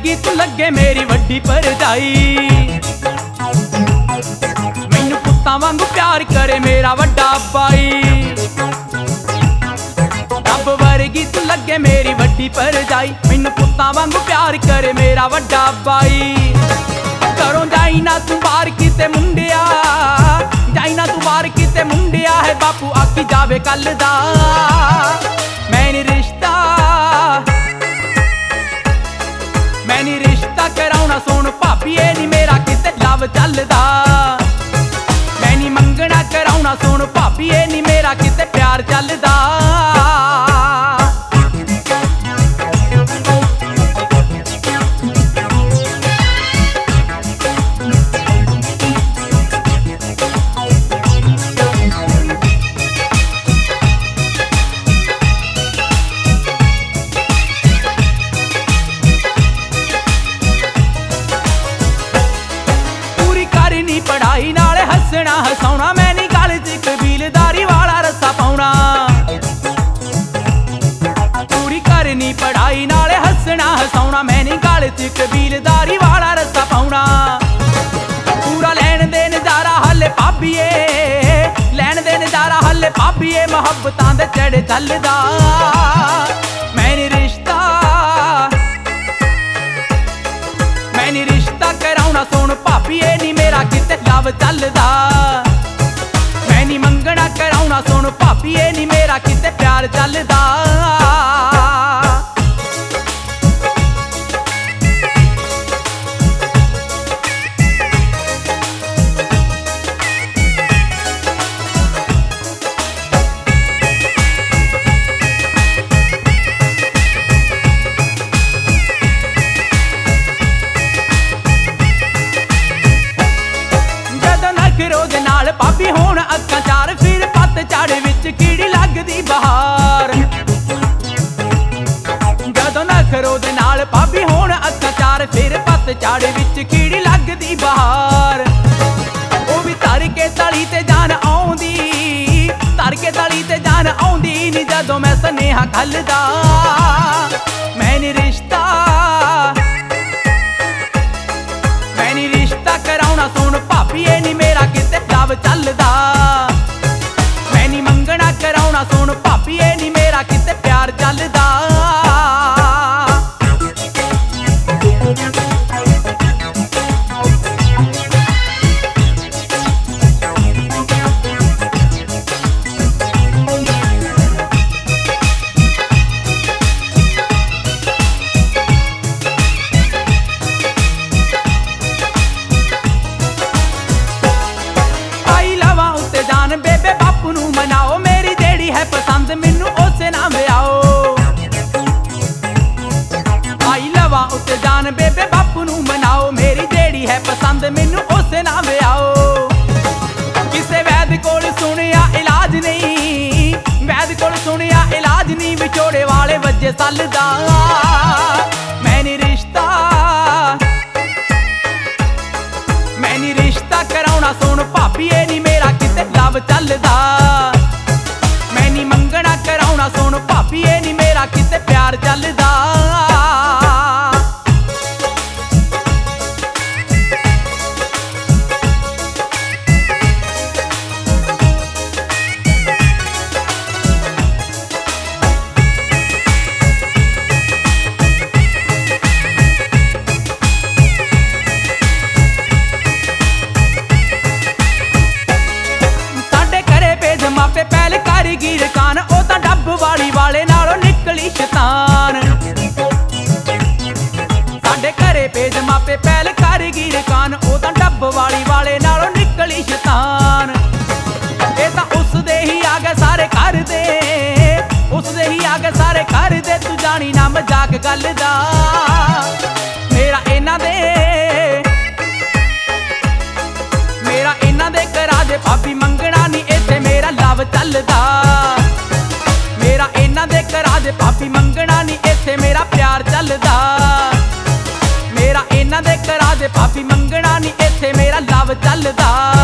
वर्गी तू लगे मेरी वड्डी भरजाई। मैनू पुत्तां वांगू प्यार करे मेरा वड्डा भाई। रब वर्गी तू लगे मेरी वड्डी भरजाई। मैनू पुत्तां वांगू प्यार करे मेरा वड्डा भाई। घरों जाई ना तू बाहर किते मुंडिया, जाई ना तू बाहर किते मुंडिया है बापू आखी जावे कल दा। मैंने रिश्ता कराउना सोन भापीए नी मेरा किते लव चलदा। मैंने मंगना कराउना सोन भापीए नी मेरा किते प्यार चलदा। पढ़ाई नाले हसना हसाउना मैं नी गल च कबीलदारी वाला रस्सा पाउना। पूरी करनी पढ़ाई नाले हसना हसाउना मैं नी गल च कबीलदारी वाला रस्सा पाउना। पूरा लैन दे नजारा हले भाभीए, लैन दे नजारा हले भाभीए मुहब्बतां दे चढ़े चलदा। मैंने रिश्ता कराउना सोन भापीए नी मेरा किते लव चलदा। मैं नी मंगना कराउना सोन भापीए नी मेरा किते प्यार चलदा। भाभी होण अक्खां चार फिर पत झाड़ विच कीड़ी लगदी बहार। जदों नखरो दे नाल भाभी होण अक्खां चार फिर पत झाड़ विच कीड़ी लगदी बहार। ओ भी तर के तली ते जान आउंदी, तर के तली ते जान आउंदी नी जदों मैं सनेहा घल्लदा। मैंने रिश्ता कराउना सोन भापीए नी मेरा किते लव चलदा। मैं नी मंगना कराउना सोन भापीए नी मेरा किते प्यार चलदा। बेबे बापू नू मनाओ मेरी जेड़ी है पसंद मैनू उसे नाम व्याओ। आई लवा उत्ते जान बेबे बापू नू मनाओ मेरी जेड़ी है पसंद मैनू उसे नाम व्याओ। किसे वैद कोल सुनिया इलाज नहीं, वैद कोल सुनिया इलाज नहीं विछोड़े वाले वजे सलदा। मैंने रिश्ता कराउना सोन भापीए नी मेरा किते लव चलदा। मैं नी मंगना कराउना सोन भापीए नी मेरा किते प्यार चलदा। मापे पहल कारीगिर कान ओ तां डब वाले नालों निकली शैतान। साडे घरे पेज मापे पहल कारीगिर कान ओ तां डब वाले नालों निकली शैतान। ए तां उस दे ही आ गए सारे घर दे, उस दे ही आ गए सारे घर दे तू जानी ना मजाक गल दा। मेरा इन्हां दे करा दे भाभी मंगना नी इत्थे मेरा लव चलदा। मेरा इन्हां दे करा दे भाभी मंगना नी इत्थे मेरा प्यार चलदा। मेरा इन्हां दे करा दे भाभी मंगना नी इत्थे मेरा लव चलदा।